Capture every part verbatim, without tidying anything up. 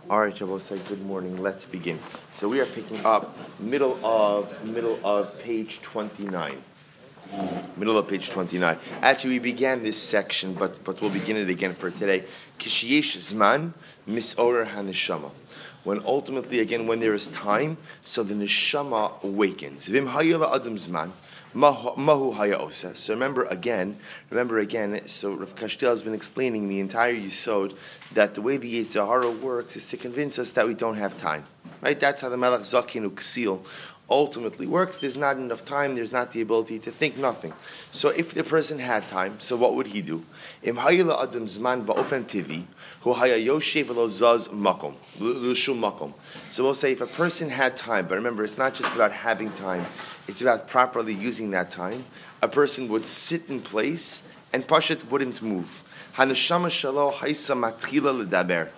All right, Shabbos, say good morning. Let's begin. So we are picking up middle of middle of page twenty-nine. Middle of page twenty-nine. Actually, we began this section, but but we'll begin it again for today. Kishiyesh zman misorer haneshama. When ultimately, again, when there is time, so the neshama awakens. Vim hayela adam zman. Mahu haya osa. So remember again, remember again, so Rav Kashtel has been explaining the entire Yisod that the way the Yetzer Hara works is to convince us that we don't have time. Right? That's how the Melech Zakin Uksil ultimately works. There's not enough time, there's not the ability to think nothing. So if the person had time, so what would he do? Im hayla adam zman ba'ofen tivi, hu haya yoshev lo zaz makom, l'shum makom. So we'll say if a person had time, but remember it's not just about having time, it's about properly using that time. A person would sit in place and Pashat wouldn't move. Haneshama shalo haisa matchila l'daber.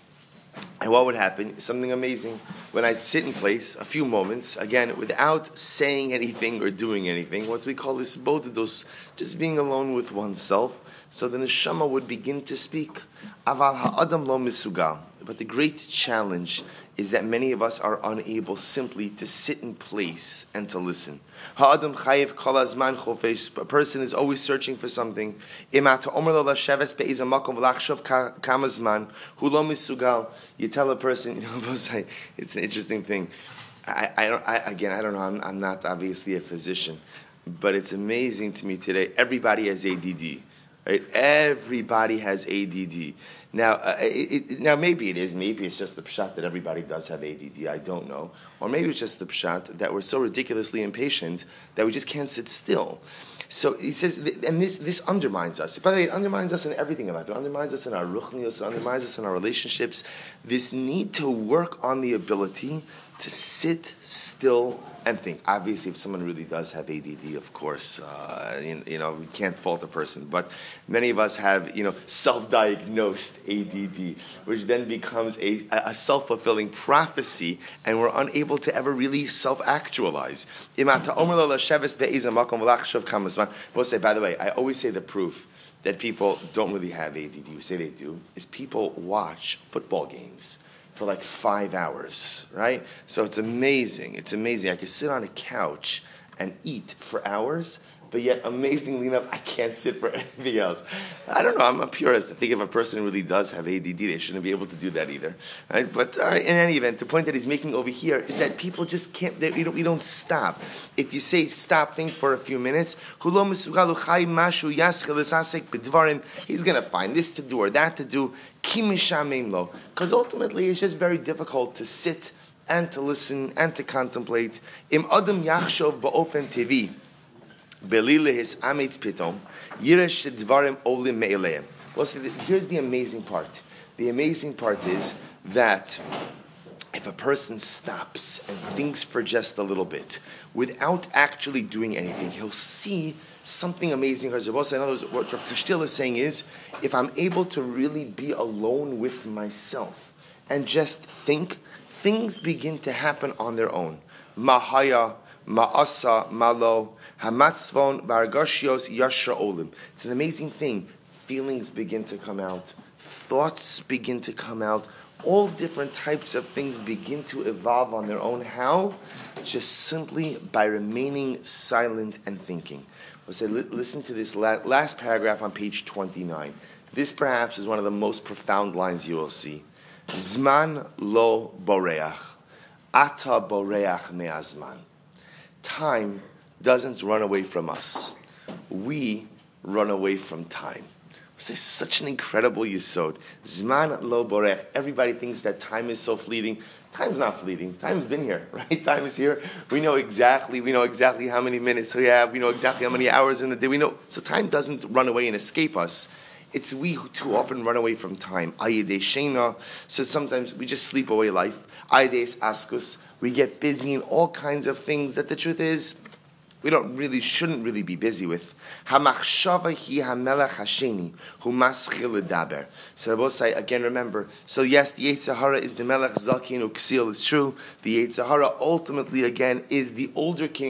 And what would happen? Something amazing. When I sit in place a few moments, again, without saying anything or doing anything, what we call this bodhidos, just being alone with oneself, so the neshama would begin to speak. Aval ha'adam lo misugal. But the great challenge is that many of us are unable simply to sit in place and to listen. Ha'adam chayiv kol hazman chofesh. A person is always searching for something. Imat omer lo lasheves be'ez hamakom v'lachshov kama zman hu lo misugal. You tell a person, you know, it's an interesting thing. I, I don't. I, again, I don't know. I'm, I'm not obviously a physician, but it's amazing to me today. Everybody has A D D. Right? Everybody has A D D. Now, uh, it, it, now maybe it is. Maybe it's just the pshat that everybody does have A D D. I don't know. Or maybe it's just the pshat that we're so ridiculously impatient that we just can't sit still. So he says, and this this undermines us. By the way, it undermines us in everything in life. It undermines us in our ruchnios. It undermines us in our relationships. This need to work on the ability to sit still and think. Obviously, if someone really does have A D D, of course, uh, you, you know, we can't fault the person. But many of us have, you know, self-diagnosed A D D, which then becomes a, a self-fulfilling prophecy, and we're unable to ever really self-actualize. We'll say, by the way, I always say the proof that people don't really have A D D, we say they do, is people watch football games for like five hours, right? So it's amazing. It's amazing. I could sit on a couch and eat for hours, but yet, amazingly enough, I can't sit for anything else. I don't know. I'm a purist. I think if a person really does have A D D, they shouldn't be able to do that either. Right? But uh, in any event, the point that he's making over here is that people just can't. They, we, don't, we don't stop. If you say stop, think for a few minutes, he's going to find this to do or that to do. Because ultimately, it's just very difficult to sit and to listen and to contemplate. Im adam yachshov ba'ofen tivi. Well, see, here's the amazing part. The amazing part is that if a person stops and thinks for just a little bit, without actually doing anything, he'll see something amazing. In other words, what Rav Kashtil is saying is, if I'm able to really be alone with myself and just think, things begin to happen on their own. Mahaya, ma'asa, malo, hamatzvon, bargashios, yashra olim. It's an amazing thing. Feelings begin to come out. Thoughts begin to come out. All different types of things begin to evolve on their own. How? Just simply by remaining silent and thinking. We'll say, listen to this last paragraph on page twenty-nine. This perhaps is one of the most profound lines you will see. Zman lo boreach. Ata boreach me'azman. Time doesn't run away from us. We run away from time. It's such an incredible yisod. Zman lo borech. Everybody thinks that time is so fleeting. Time's not fleeting. Time's been here, right? Time is here. We know exactly. We know exactly how many minutes we have. We know exactly how many hours in the day. We know. So time doesn't run away and escape us. It's we who too often run away from time. Ayidei shena. So sometimes we just sleep away life. Ayidei askus. We get busy in all kinds of things that the truth is we don't really, shouldn't really be busy with. Hamachshava hi hamelech hasheni hu maschil ledaber. So Rabbi say again. Remember. So yes, the Yetzer Hara is the melech zakin uksil. It's true. The Yetzer Hara ultimately again is the older king.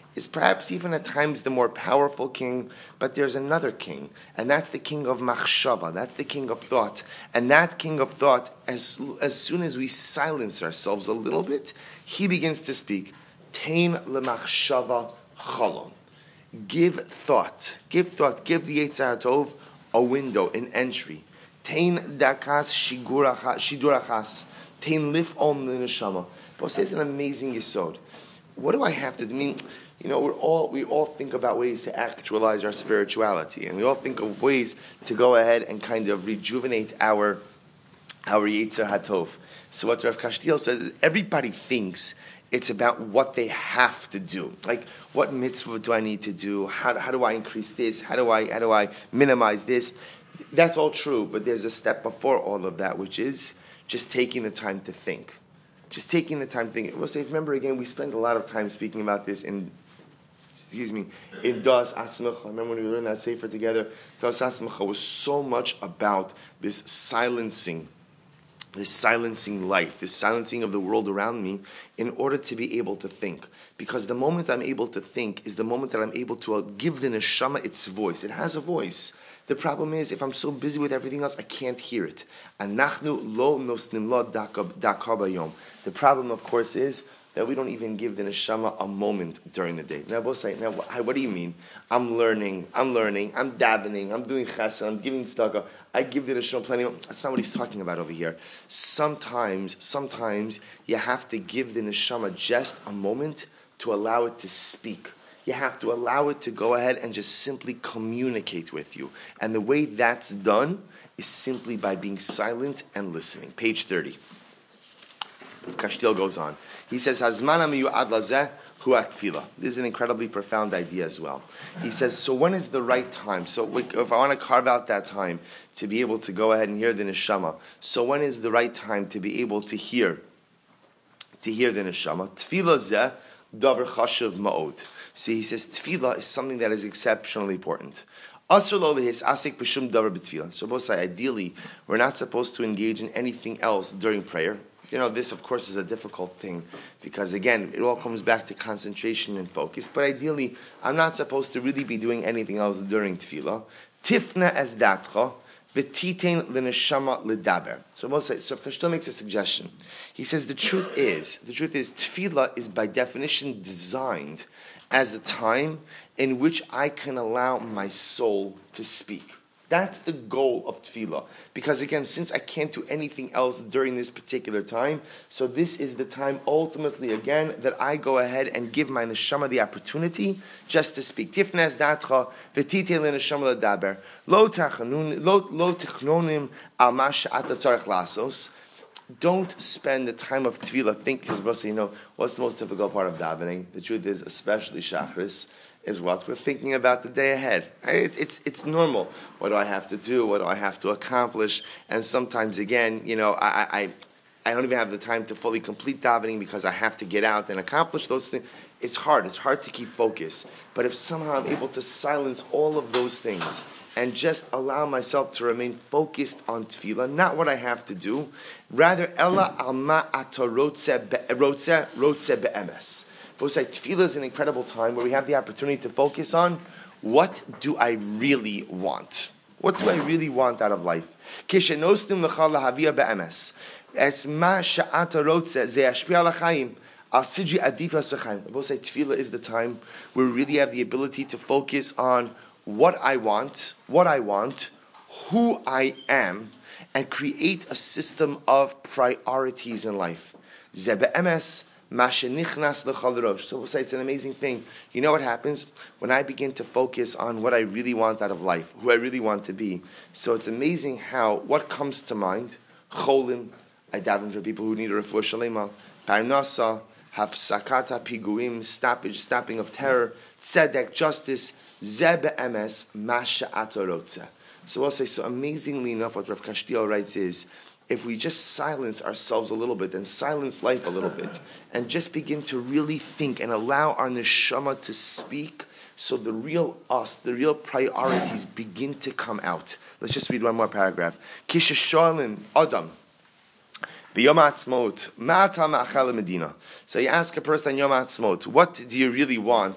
is perhaps even at times the more powerful king, but there's another king, and that's the king of machshava, that's the king of thought. And that king of thought, as, as soon as we silence ourselves a little bit, he begins to speak. Tein lemachshava chalon. Give thought, give thought, give the Yetzer HaTov a window, an entry. Tein dakas shidurachas. Tein lif om l'neshama. But it's an amazing yesod. What do I have to do? I mean, you know, we're all we all think about ways to actualize our spirituality, and we all think of ways to go ahead and kind of rejuvenate our our Yetzer HaTov. So what Rav Kashtiel says is everybody thinks it's about what they have to do. Like, what mitzvah do I need to do? How, how do I increase this? How do I how do I minimize this? That's all true, but there's a step before all of that, which is just taking the time to think. Just taking the time to think. We'll say, remember again, we spend a lot of time speaking about this in, excuse me, in Das Atzmacha. Remember when we learned that Sefer together? Das Atzmacha was so much about this silencing, this silencing life, this silencing of the world around me in order to be able to think. Because the moment I'm able to think is the moment that I'm able to uh, give the neshama its voice. It has a voice. The problem is, if I'm so busy with everything else, I can't hear it. Anachnu lo nosnim lo daka bayom. The problem, of course, is that we don't even give the neshama a moment during the day. Now, both say, now, what do you mean? I'm learning, I'm learning, I'm davening, I'm doing chesed, I'm giving tzedakah. I give the neshama plenty of... That's not what he's talking about over here. Sometimes, sometimes you have to give the neshama just a moment to allow it to speak. You have to allow it to go ahead and just simply communicate with you. And the way that's done is simply by being silent and listening. Page thirty. Kashtil goes on. He says, Hazman miyu'ad lazeh hu atfila. This is an incredibly profound idea as well. He says, so when is the right time? So if I want to carve out that time to be able to go ahead and hear the neshama, so when is the right time to be able to hear, to hear the neshama? Tfila zeh davar chashuv ma'od. So he says, tefillah is something that is exceptionally important. So both say, ideally, we're not supposed to engage in anything else during prayer. You know, this, of course, is a difficult thing because, again, it all comes back to concentration and focus. But ideally, I'm not supposed to really be doing anything else during tefillah. Tifna as datcha, v'titein l'neshama l'daber. So both say, so if Kashto makes a suggestion, he says the truth is, the truth is, tefillah is by definition designed as a time in which I can allow my soul to speak. That's the goal of tefillah. Because again, since I can't do anything else during this particular time, so this is the time ultimately again that I go ahead and give my neshama the opportunity just to speak. Tifnez datcha v'titei l'neshama l'daber lo tichnonim al ma she'ata tzarich lasos. Don't spend the time of tefillah thinking, because you know, what's the most difficult part of davening? The truth is, especially Shachris, is what we're thinking about the day ahead. It's, it's, it's normal. What do I have to do? What do I have to accomplish? And sometimes, again, you know, I, I, I don't even have the time to fully complete davening because I have to get out and accomplish those things. It's hard. It's hard to keep focus. But if somehow I'm able to silence all of those things and just allow myself to remain focused on tefillah, not what I have to do, rather, ella alma ata rotze be'emes. Both say tefillah is an incredible time where we have the opportunity to focus on what do I really want? What do I really want out of life? Kishenostim l'cha lahavia be'emes. Es ma she'ata rotze ze yashpia l'chaim. Al sidri adifas v'chaim. Both say tefillah is the time where we really have the ability to focus on what I want, what I want, who I am, and create a system of priorities in life. Ze be'emes. So we'll say it's an amazing thing. You know what happens? When I begin to focus on what I really want out of life, who I really want to be. So it's amazing how, what comes to mind? Cholim, I daven for people who need a refuah shalema. Parnasa, hafsakata piguim, stoppage, stopping of terror. Tzedek, justice. Ze be'emes, masha atorotze. So we'll say, so amazingly enough, what Rav Kashtiel writes is, if we just silence ourselves a little bit and silence life a little bit and just begin to really think and allow our neshama to speak, so the real us, the real priorities begin to come out. Let's just read one more paragraph. Kishasharlin Adam. B'Yom Ha'atzmaut, Ma'ata Ma'achal Medina. So you ask a person on Yom Ha'atzmaut, what do you really want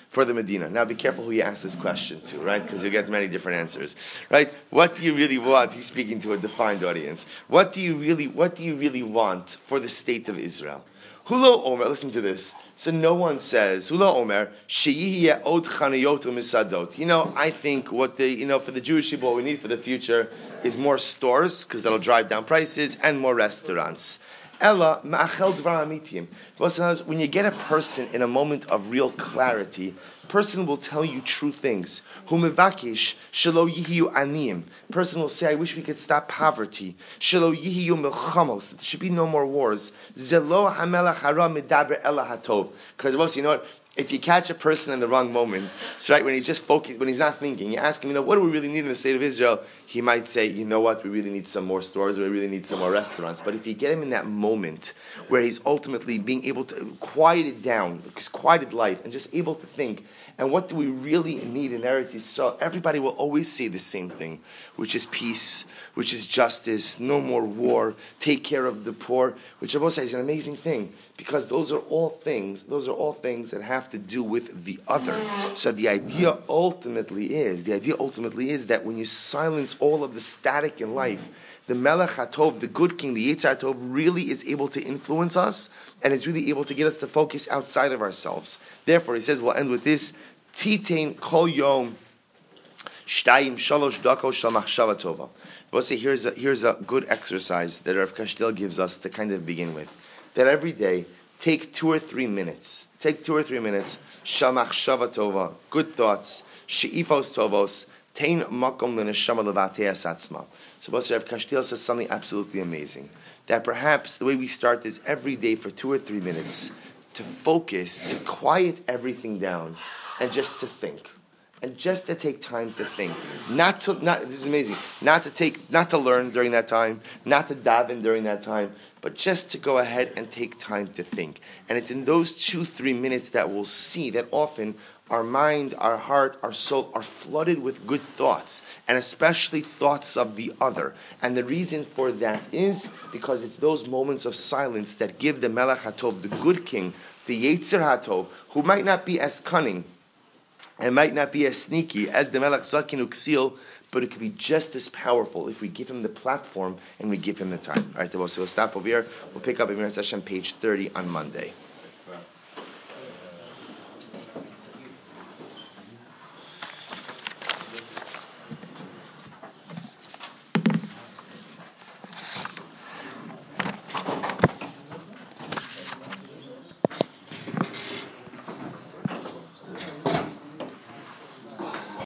for the Medina. Now be careful who you ask this question to, right? Because you'll get many different answers, right? What do you really want? He's speaking to a defined audience. What do you really, what do you really want for the state of Israel? Hulo Omer, listen to this. So no one says, Hulo Omer, Sheyihiya od chanayot u'misadot. You know, I think what the, you know, for the Jewish people, what we need for the future is more stores, because that'll drive down prices, and more restaurants. Ella ma'achel dvar amitim. When you get a person in a moment of real clarity, person will tell you true things. Humevakish shelo yihiyu aniyim. Person will say, "I wish we could stop poverty." Shelo yihiyu milchamos. There should be no more wars. Zelo hamelach hara medaber ela hatov. Because most, you know what? If you catch a person in the wrong moment, it's right when he's just focused, when he's not thinking, you ask him, you know, what do we really need in the state of Israel? He might say, you know what, we really need some more stores, or we really need some more restaurants. But if you get him in that moment where he's ultimately being able to quiet it down, his quieted life, and just able to think, and what do we really need in Eretz Yisrael? Everybody will always say the same thing, which is peace, which is justice, no more war, take care of the poor, which I will say is an amazing thing. Because those are all things, those are all things that have to do with the other. So the idea ultimately is, the idea ultimately is that when you silence all of the static in life, the Melech HaTov, the good king, the Yetzer HaTov, really is able to influence us, and is really able to get us to focus outside of ourselves. Therefore, he says, we'll end with this, Titein kol yom shtayim shalosh dakos shel machshava tova. We'll say, here's a, here's a good exercise that Rav Kashtel gives us to kind of begin with. That every day, take two or three minutes. Take two or three minutes. Shamach shava tova. Good thoughts. She'ifos tovos. Tein makom l'neshama levateas atzma. So Basar Rav Kashtil says something absolutely amazing. That perhaps the way we start is every day for two or three minutes to focus, to quiet everything down, and just to think. And just to take time to think, not to not this is amazing. Not to take, not to learn during that time, not to daven during that time, but just to go ahead and take time to think. And it's in those two, three minutes that we'll see that often our mind, our heart, our soul are flooded with good thoughts, and especially thoughts of the other. And the reason for that is because it's those moments of silence that give the Melech HaTov, the good king, the Yetzer HaTov, who might not be as cunning, it might not be as sneaky as the Melech Zakin Uksil, but it could be just as powerful if we give him the platform and we give him the time. All right, so we'll stop over here. We'll pick up in Hashem page thirty on Monday.